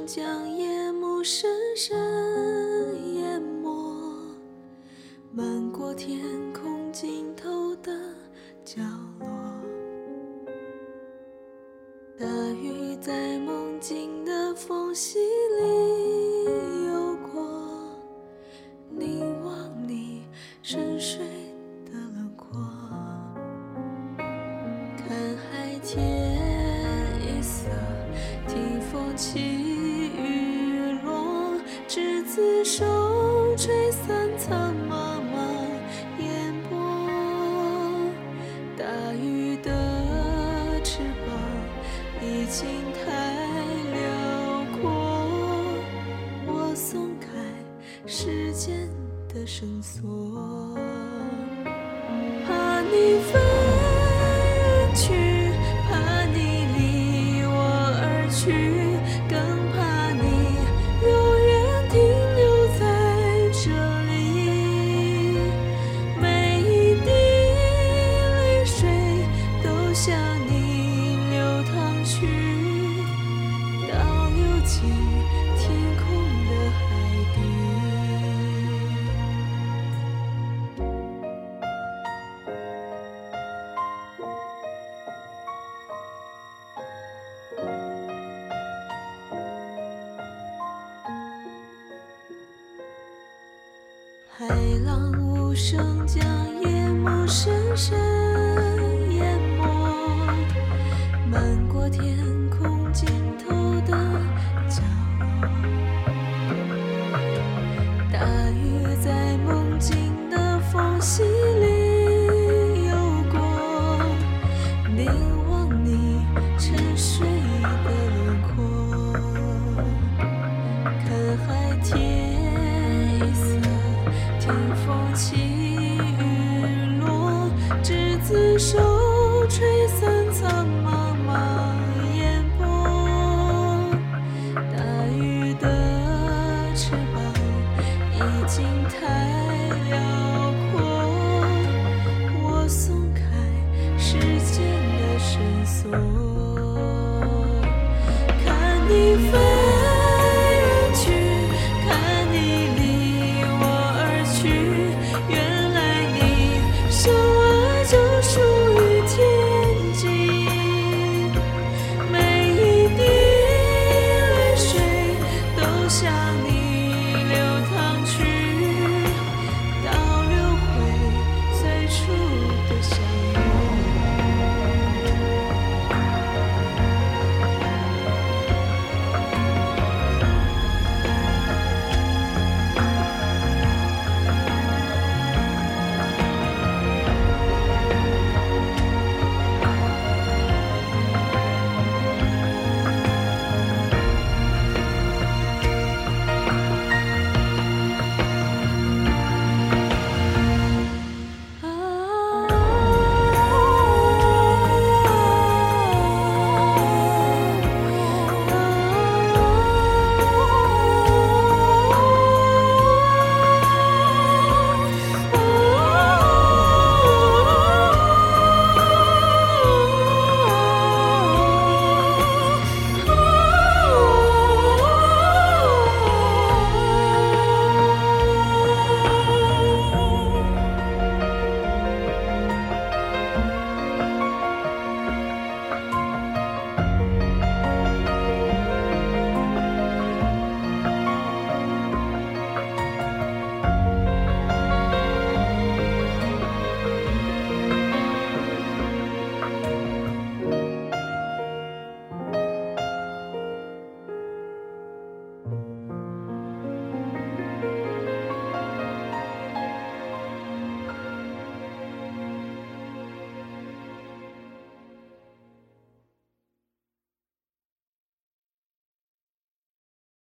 将夜幕深深淹没，漫过天空尽头的角落。大雨在梦境的缝隙里游过，凝望你深睡的轮廓。看海天一色，听风起雨落，执子手，吹散苍茫茫烟波。大雨的翅膀已经太辽阔，我松开时间的绳索，怕你飞远去，怕你离我而去，更怕你永远停留在这里。每一滴泪水都向你流淌去，倒流进天空的海底。海浪无声将夜幕深深淹没，漫过天空尽头的角落。大雨在梦境的缝隙里游过，凝